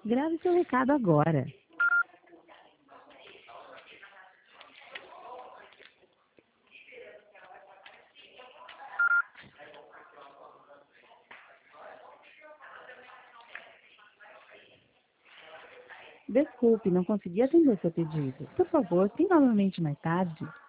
Grave seu recado agora. Desculpe, não consegui atender seu pedido. Por favor, tente novamente mais tarde.